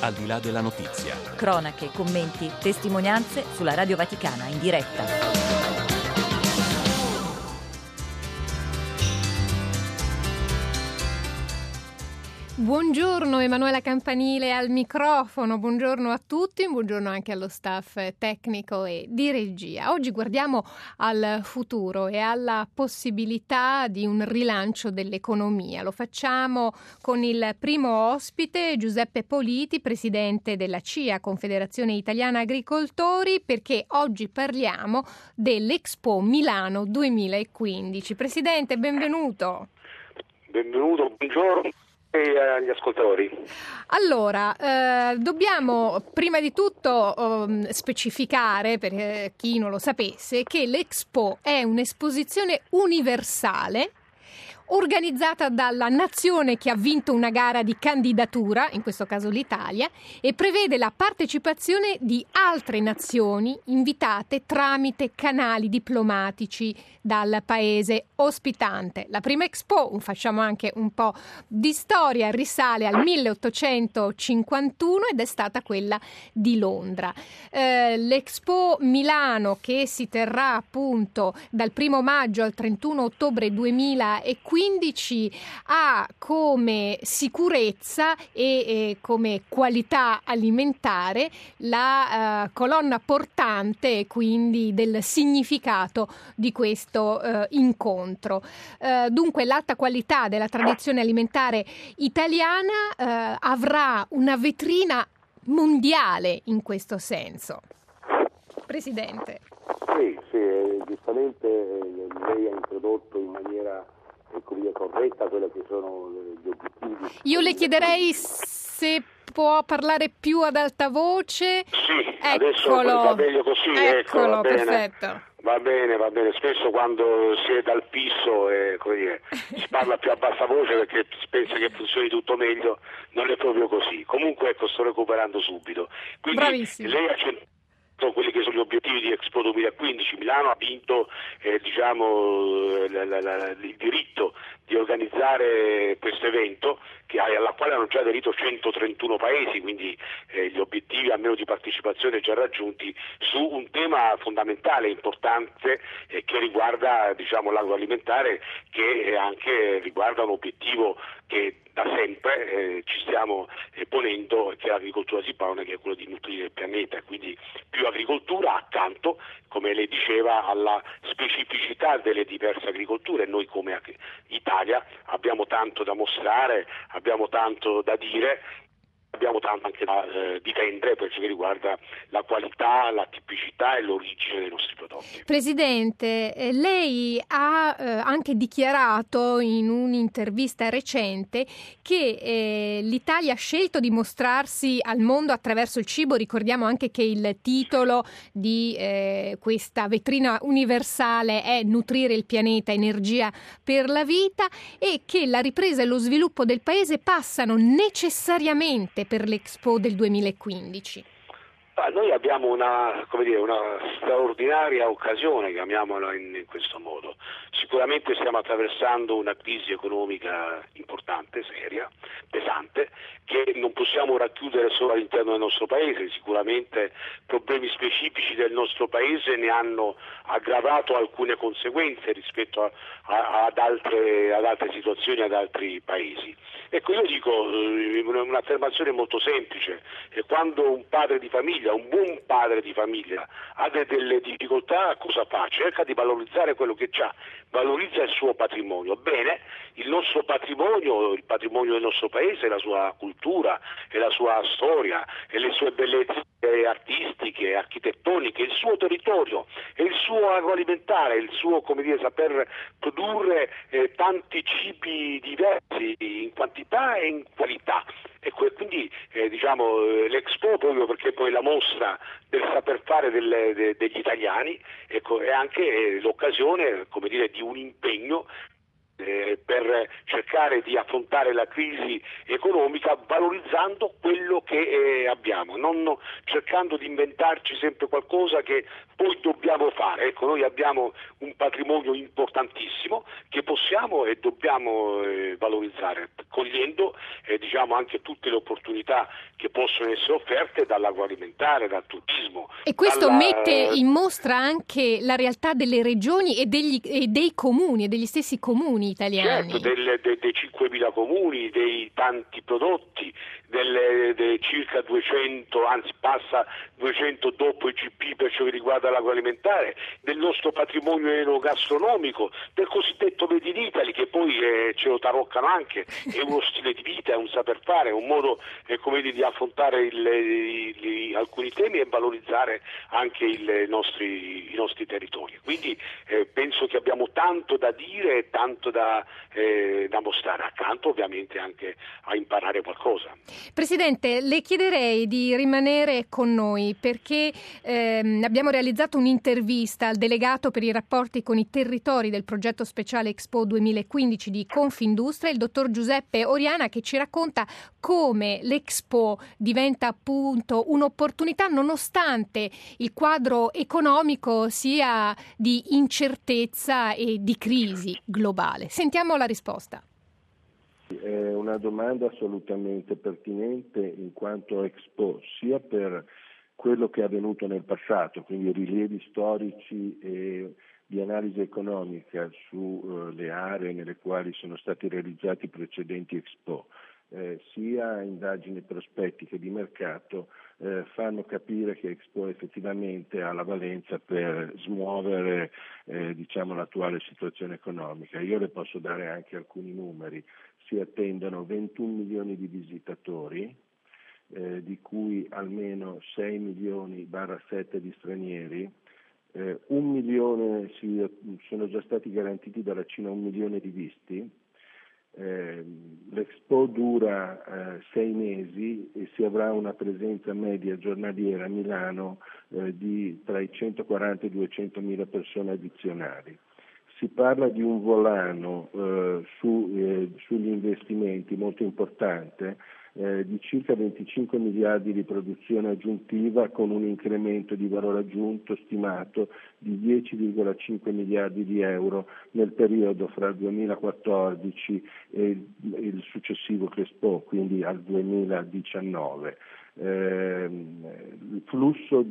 al di là della notizia. Cronache, commenti, testimonianze sulla Radio Vaticana in diretta. Buongiorno, Emanuela Campanile al microfono, buongiorno a tutti, buongiorno anche allo staff tecnico e di regia. Oggi guardiamo al futuro e alla possibilità di un rilancio dell'economia. Lo facciamo con il primo ospite, Giuseppe Politi, presidente della CIA, Confederazione Italiana Agricoltori, perché oggi parliamo dell'Expo Milano 2015. Presidente, benvenuto. Benvenuto, buongiorno. E agli ascoltatori. Allora, dobbiamo prima di tutto specificare, per chi non lo sapesse, che l'Expo è un'esposizione universale organizzata dalla nazione che ha vinto una gara di candidatura, in questo caso l'Italia, e prevede la partecipazione di altre nazioni invitate tramite canali diplomatici dal paese ospitante. La prima Expo, facciamo anche un po' di storia, risale al 1851 ed è stata quella di Londra. L'Expo Milano, che si terrà appunto dal 1 maggio al 31 ottobre 2015, ha come sicurezza e come qualità alimentare la colonna portante quindi del significato di questo incontro. Dunque l'alta qualità della tradizione alimentare italiana avrà una vetrina mondiale in questo senso. Presidente. Sì, giustamente lei ha introdotto in maniera corretta quello che sono gli obiettivi. Io le chiederei se può parlare più ad alta voce. Sì, Eccolo. Adesso va meglio così. Eccolo, bene. perfetto. Va bene. Spesso quando si è dal fisso si parla più a bassa voce perché si pensa che funzioni tutto meglio, non è proprio così. Comunque sto recuperando subito. Quindi bravissimo. Lei ha quelli che sono gli obiettivi di Expo 2015. Milano ha vinto il diritto di organizzare questo evento alla quale hanno già aderito 131 paesi, quindi gli obiettivi almeno di partecipazione già raggiunti su un tema fondamentale, importante, che riguarda l'agroalimentare, che anche riguarda un obiettivo che da sempre ci stiamo ponendo, che l'agricoltura si pone, che è quello di nutrire il pianeta. Quindi più agricoltura accanto, come lei diceva, alla specificità delle diverse agricolture. Noi come Italia abbiamo tanto da mostrare, abbiamo tanto da dire, abbiamo tanto anche da difendere per ciò che riguarda la qualità, la tipicità e l'origine dei nostri prodotti. Presidente, lei ha anche dichiarato in un'intervista recente che l'Italia ha scelto di mostrarsi al mondo attraverso il cibo. Ricordiamo anche che il titolo di questa vetrina universale è Nutrire il pianeta, energia per la vita, e che la ripresa e lo sviluppo del paese passano necessariamente per l'Expo del 2015. Noi abbiamo una straordinaria occasione, chiamiamola in questo modo. Sicuramente stiamo attraversando una crisi economica importante, seria, pesante, che non possiamo racchiudere solo all'interno del nostro paese. Sicuramente problemi specifici del nostro paese ne hanno aggravato alcune conseguenze rispetto ad altre situazioni, ad altri paesi. Ecco, io dico un'affermazione molto semplice: quando un padre di famiglia, un buon padre di famiglia, ha delle difficoltà, cosa fa? Cerca di valorizzare quello che ha, valorizza il suo patrimonio. Bene, il nostro patrimonio, il patrimonio del nostro paese, la sua cultura e la sua storia e le sue bellezze artistiche, architettoniche, il suo territorio e il suo agroalimentare, il suo saper produrre tanti cibi diversi in quantità e in qualità. Ecco, e quindi l'Expo, proprio perché poi la mostra del saper fare degli italiani, ecco, è anche l'occasione di un impegno per cercare di affrontare la crisi economica valorizzando quello che abbiamo, non cercando di inventarci sempre qualcosa che poi dobbiamo fare. Ecco, noi abbiamo un patrimonio importantissimo che possiamo e dobbiamo valorizzare, cogliendo anche tutte le opportunità che possono essere offerte dall'agroalimentare, dal turismo. E questo mette in mostra anche la realtà delle regioni e dei comuni, e degli stessi comuni italiani. Certo, dei 5.000 comuni, dei tanti prodotti, dei circa 200, anzi passa 200 dopo IGP per ciò che riguarda l'agroalimentare, del nostro patrimonio enogastronomico, del cosiddetto Made in Italy, che poi ce lo taroccano anche, è uno stile di vita, è un saper fare, è un modo di affrontare alcuni temi e valorizzare anche i nostri territori. Quindi penso che abbiamo tanto da dire e tanto da mostrare, accanto ovviamente anche a imparare qualcosa. Presidente, le chiederei di rimanere con noi perché abbiamo realizzato un'intervista al delegato per i rapporti con i territori del progetto speciale Expo 2015 di Confindustria, il dottor Giuseppe Oriana, che ci racconta come l'Expo diventa appunto un'opportunità nonostante il quadro economico sia di incertezza e di crisi globale. Sentiamo la risposta. È una domanda assolutamente pertinente in quanto Expo, sia per quello che è avvenuto nel passato, quindi rilievi storici e di analisi economica sulle aree nelle quali sono stati realizzati i precedenti Expo, sia indagini prospettiche di mercato fanno capire che Expo effettivamente ha la valenza per smuovere l'attuale situazione economica. Io le posso dare anche alcuni numeri. Si attendono 21 milioni di visitatori, di cui almeno 6 milioni/7 di stranieri, 1 milione sono già stati garantiti dalla Cina, 1 milione di visti. L'Expo dura 6 mesi e si avrà una presenza media giornaliera a Milano di tra i 140 e i 200 mila persone addizionali. Si parla di un volano sugli investimenti molto importante, di circa 25 miliardi di produzione aggiuntiva con un incremento di valore aggiunto stimato di 10,5 miliardi di euro nel periodo fra il 2014 e il successivo Expo, quindi al 2019. Il flusso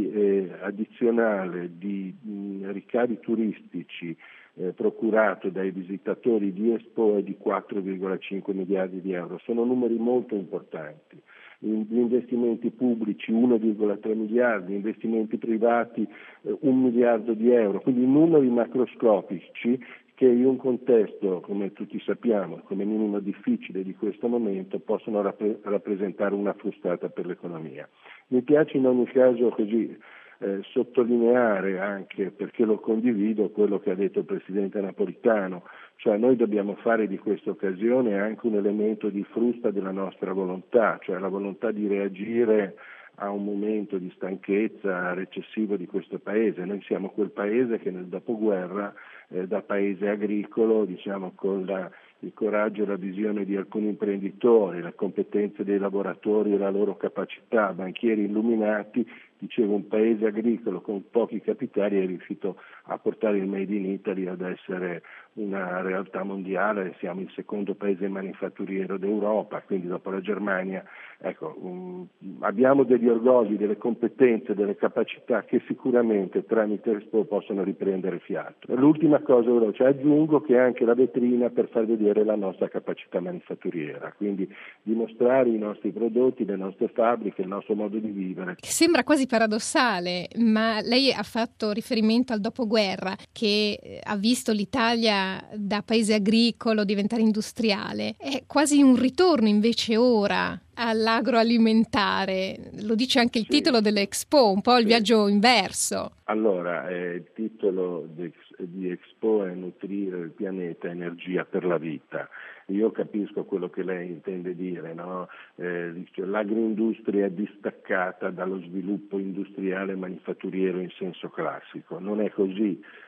addizionale di ricavi turistici procurato dai visitatori di Expo è di 4,5 miliardi di euro. Sono numeri molto importanti. Gli investimenti pubblici 1,3 miliardi, investimenti privati 1 miliardo di euro, quindi numeri macroscopici che in un contesto, come tutti sappiamo, come minimo difficile di questo momento, possono rappresentare una frustata per l'economia. Mi piace in ogni caso così sottolineare anche, perché lo condivido, quello che ha detto il Presidente Napolitano, cioè noi dobbiamo fare di questa occasione anche un elemento di frusta della nostra volontà, cioè la volontà di reagire a un momento di stanchezza recessivo di questo Paese. Noi siamo quel Paese che nel dopoguerra, da Paese agricolo, con il coraggio e la visione di alcuni imprenditori, le competenze dei lavoratori e la loro capacità, banchieri illuminati, un Paese agricolo con pochi capitali è riuscito a portare il Made in Italy ad essere una realtà mondiale. Siamo il secondo paese manifatturiero d'Europa, quindi dopo la Germania. Abbiamo degli orgogli, delle competenze, delle capacità che sicuramente tramite Expo possono riprendere fiato. L'ultima cosa veloce, aggiungo che è anche la vetrina per far vedere la nostra capacità manifatturiera, quindi dimostrare i nostri prodotti, le nostre fabbriche, il nostro modo di vivere. Sembra quasi paradossale, ma lei ha fatto riferimento al dopoguerra che ha visto l'Italia da paese agricolo diventare industriale. È quasi un ritorno invece ora all'agroalimentare, lo dice anche il titolo dell'Expo, un po' il viaggio inverso. Allora, il titolo di Expo è nutrire il pianeta, energia per la vita. Io capisco quello che lei intende dire, no? L'agroindustria è distaccata dallo sviluppo industriale e manifatturiero in senso classico. Non è così.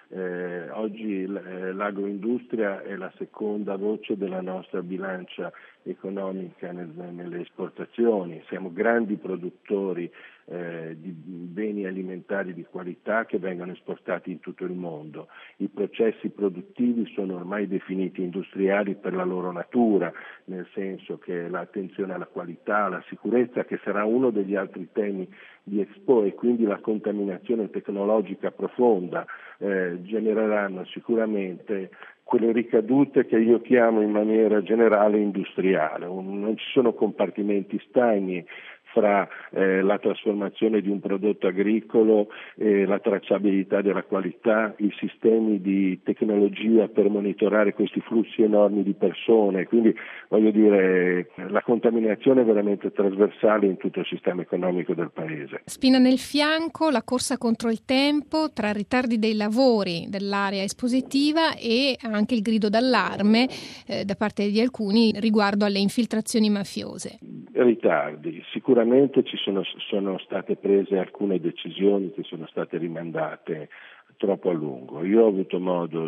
Oggi l'agroindustria è la seconda voce della nostra bilancia economica nelle esportazioni, siamo grandi produttori di beni alimentari di qualità che vengono esportati in tutto il mondo. I processi produttivi sono ormai definiti industriali per la loro natura, nel senso che l'attenzione alla qualità, alla sicurezza, che sarà uno degli altri temi di Expo, e quindi la contaminazione tecnologica profonda genereranno sicuramente quelle ricadute che io chiamo in maniera generale industriale. Non ci sono compartimenti stagni fra la trasformazione di un prodotto agricolo, la tracciabilità della qualità, i sistemi di tecnologia per monitorare questi flussi enormi di persone, quindi voglio dire la contaminazione è veramente trasversale in tutto il sistema economico del Paese. Spina nel fianco la corsa contro il tempo tra ritardi dei lavori dell'area espositiva e anche il grido d'allarme da parte di alcuni riguardo alle infiltrazioni mafiose. Ritardi, sicuramente sono state prese alcune decisioni che sono state rimandate troppo a lungo. Io ho avuto modo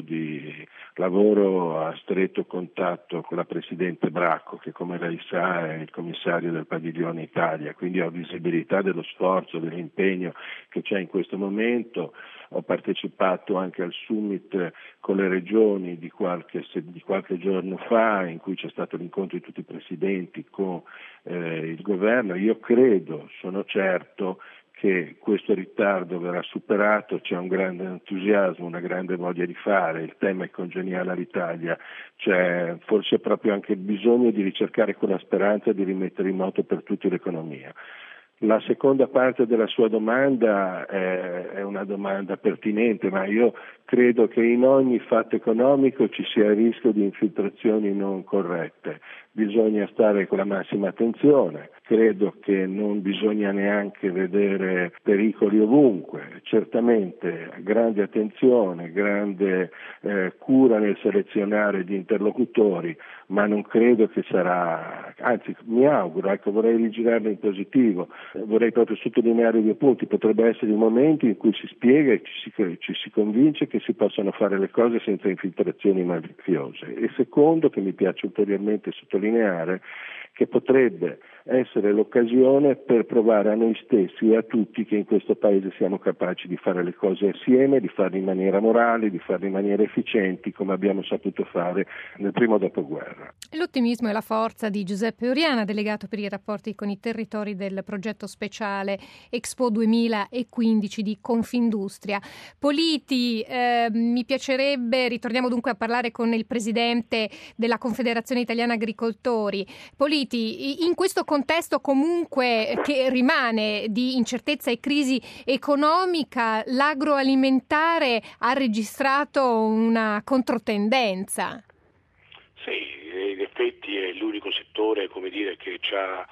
lavoro a stretto contatto con la Presidente Bracco, che come lei sa è il commissario del Padiglione Italia, quindi ho visibilità dello sforzo, dell'impegno che c'è in questo momento. Ho partecipato anche al summit con le regioni di qualche giorno fa, in cui c'è stato l'incontro di tutti i presidenti con il governo. Io sono certo che questo ritardo verrà superato, c'è un grande entusiasmo, una grande voglia di fare, il tema è congeniale all'Italia, c'è forse proprio anche il bisogno di ricercare quella speranza di rimettere in moto per tutti l'economia. La seconda parte della sua domanda è una domanda pertinente, ma io credo che in ogni fatto economico ci sia il rischio di infiltrazioni non corrette. Bisogna stare con la massima attenzione, credo che non bisogna neanche vedere pericoli ovunque, certamente grande attenzione, grande cura nel selezionare gli interlocutori, ma non credo che sarà, anzi mi auguro, vorrei rigirarlo in positivo, vorrei proprio sottolineare 2 punti, potrebbe essere il momento in cui si spiega e ci si convince che si possano fare le cose senza infiltrazioni mafiose, e secondo, che mi piace ulteriormente sottolineare, che potrebbe essere l'occasione per provare a noi stessi e a tutti che in questo Paese siamo capaci di fare le cose assieme, di farle in maniera morale, di farle in maniera efficienti, come abbiamo saputo fare nel primo dopoguerra. L'ottimismo e la forza di Giuseppe Oriana, delegato per i rapporti con i territori del progetto speciale Expo 2015 di Confindustria. Politi, mi piacerebbe, ritorniamo dunque a parlare con il presidente della Confederazione Italiana Agricoltori. Politi, in questo contesto comunque che rimane di incertezza e crisi economica, l'agroalimentare ha registrato una controtendenza. Sì, in effetti è l'unico settore, che ha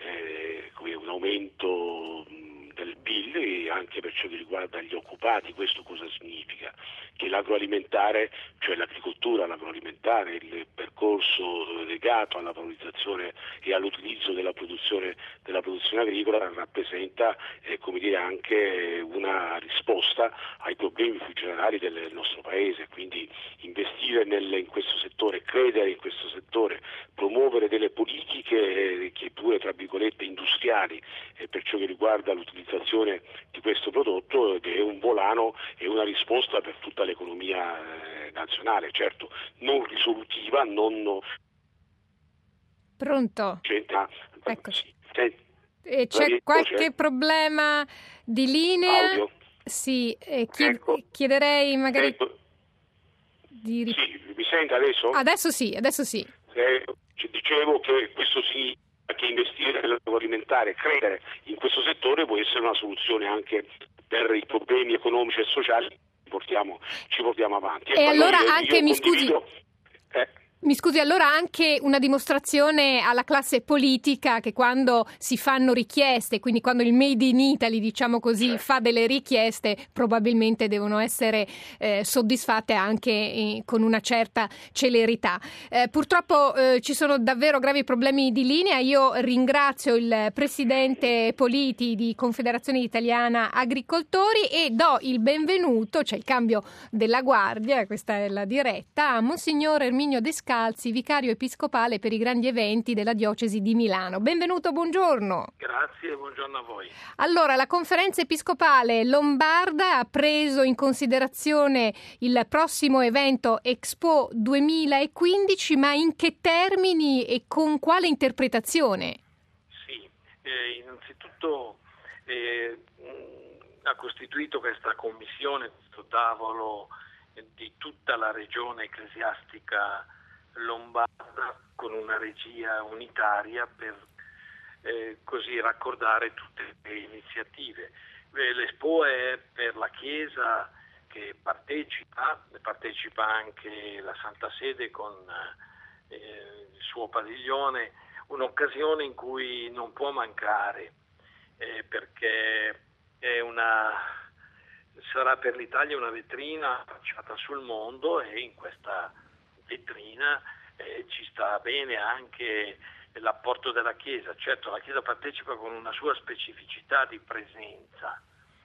un aumento del PIL, e anche per ciò che riguarda gli occupati. Questo cosa significa? Che l'agroalimentare, cioè l'agricoltura, l'agroalimentare, il percorso legato alla valorizzazione e all'utilizzo della produzione agricola rappresenta anche una risposta ai problemi più generali del nostro Paese. Quindi investire in questo settore, credere in questo settore, promuovere delle politiche che pure tra virgolette industriali per ciò che riguarda l'utilizzazione di questo prodotto, è un volano e una risposta per tutta l'economia nazionale, certo non risolutiva, non pronto? Eccoci. C'è qualche problema di linea? Audio. Sì, chiederei magari di... Sì, mi sente adesso? Adesso sì. Dicevo che questo significa che investire nell'agroalimentare, credere in questo settore può essere una soluzione anche per i problemi economici e sociali che ci portiamo avanti. E allora anche, mi scusi, Mi scusi, allora anche una dimostrazione alla classe politica che quando si fanno richieste, quindi quando il Made in Italy, diciamo così, fa delle richieste, probabilmente devono essere soddisfatte anche con una certa celerità. Purtroppo ci sono davvero gravi problemi di linea. Io ringrazio il presidente Politi di Confederazione Italiana Agricoltori e do il benvenuto, c'è il cambio della guardia, questa è la diretta, a Monsignor Erminio Descalzi, vicario episcopale per i grandi eventi della diocesi di Milano. Benvenuto, buongiorno. Grazie, buongiorno a voi. Allora, la conferenza episcopale lombarda ha preso in considerazione il prossimo evento Expo 2015, ma in che termini e con quale interpretazione? Sì, innanzitutto ha costituito questa commissione, questo tavolo di tutta la regione ecclesiastica lombarda con una regia unitaria per così raccordare tutte le iniziative. L'Expo è per la Chiesa che partecipa anche la Santa Sede con il suo padiglione, un'occasione in cui non può mancare perché sarà per l'Italia una vetrina affacciata sul mondo e in questa vetrina ci sta bene anche l'apporto della Chiesa. Certo, la Chiesa partecipa con una sua specificità di presenza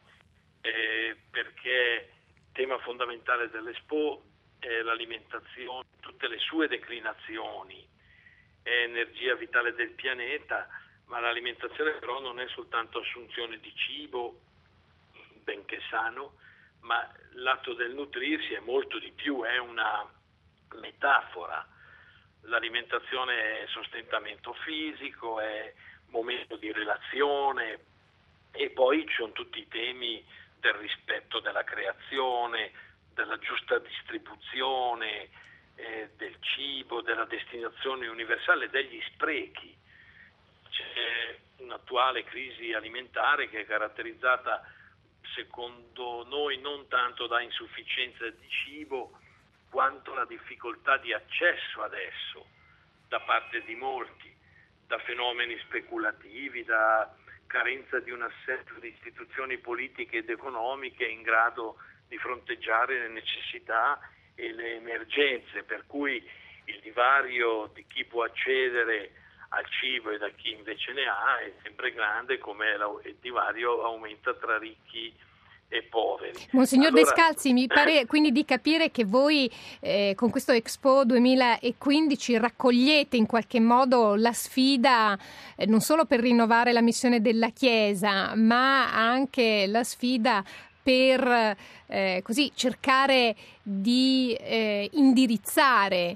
perché il tema fondamentale dell'Expo è l'alimentazione, tutte le sue declinazioni, è energia vitale del pianeta, ma l'alimentazione però non è soltanto assunzione di cibo, benché sano, ma l'atto del nutrirsi è molto di più, è una metafora. L'alimentazione è sostentamento fisico, è momento di relazione e poi ci sono tutti i temi del rispetto della creazione, della giusta distribuzione del cibo, della destinazione universale, degli sprechi. C'è un'attuale crisi alimentare che è caratterizzata secondo noi non tanto da insufficienza di cibo quanto la difficoltà di accesso adesso da parte di molti, da fenomeni speculativi, da carenza di un assetto di istituzioni politiche ed economiche in grado di fronteggiare le necessità e le emergenze, per cui il divario di chi può accedere al cibo e da chi invece ne ha è sempre grande, come il divario aumenta tra ricchi e poveri. Monsignor Descalzi, mi pare quindi di capire che voi con questo Expo 2015 raccogliete in qualche modo la sfida non solo per rinnovare la missione della Chiesa, ma anche la sfida per così cercare di indirizzare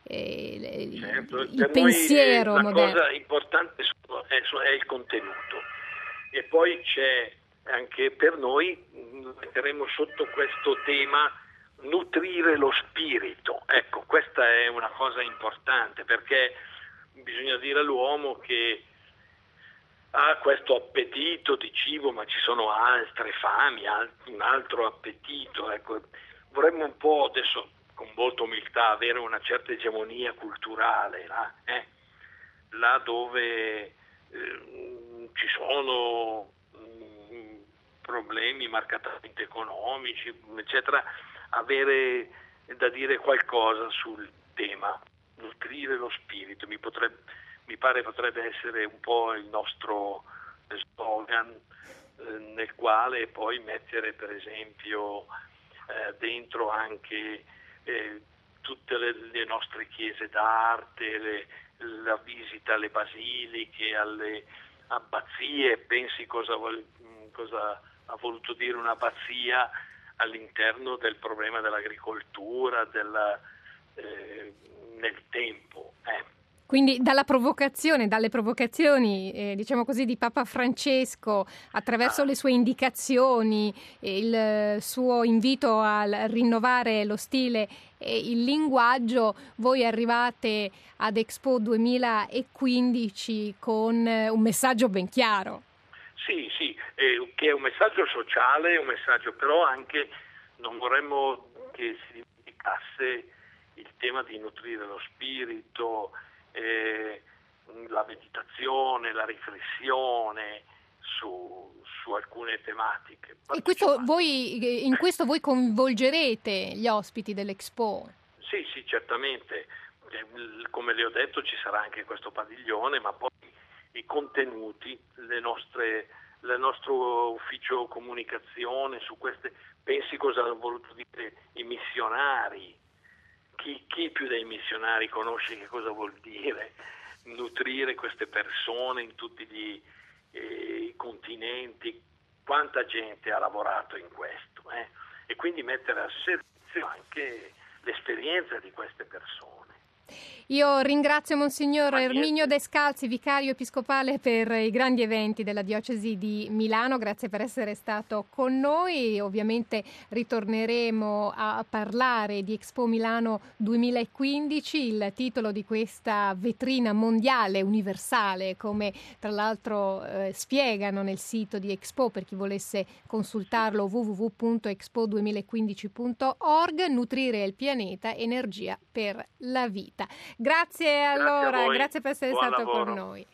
il pensiero moderno. La cosa importante è il contenuto e poi c'è anche per noi, metteremo sotto questo tema nutrire lo spirito. Ecco, questa è una cosa importante perché bisogna dire all'uomo che ha questo appetito di cibo, ma ci sono altre fami, un altro appetito. Ecco, vorremmo un po' adesso con molta umiltà avere una certa egemonia culturale là dove ci sono problemi marcatamente economici, eccetera, avere da dire qualcosa sul tema, nutrire lo spirito. Mi pare potrebbe essere un po' il nostro slogan, nel quale poi mettere per esempio dentro anche tutte le nostre chiese d'arte, la visita alle basiliche, alle abbazie. Pensi cosa ha voluto dire un'abbazia all'interno del problema dell'agricoltura, nel tempo. Quindi dalle provocazioni, diciamo così, di Papa Francesco, attraverso le sue indicazioni, il suo invito a rinnovare lo stile e il linguaggio, voi arrivate ad Expo 2015 con un messaggio ben chiaro. Sì, che è un messaggio sociale, un messaggio però anche non vorremmo che si dimenticasse il tema di nutrire lo spirito, la meditazione, la riflessione su alcune tematiche. E in questo voi coinvolgerete gli ospiti dell'Expo? Sì, certamente. Come le ho detto, ci sarà anche questo padiglione, ma poi i contenuti, il nostro ufficio comunicazione su queste, pensi cosa hanno voluto dire i missionari, chi più dei missionari conosce che cosa vuol dire nutrire queste persone in tutti i continenti, quanta gente ha lavorato in questo, e quindi mettere a servizio anche l'esperienza di queste persone. Io ringrazio Monsignor Erminio Descalzi, vicario episcopale per i grandi eventi della Diocesi di Milano. Grazie per essere stato con noi. Ovviamente ritorneremo a parlare di Expo Milano 2015, il titolo di questa vetrina mondiale universale, come tra l'altro spiegano nel sito di Expo per chi volesse consultarlo, www.expo2015.org. Nutrire il pianeta, energia per la vita. Grazie allora, grazie per essere stato con noi.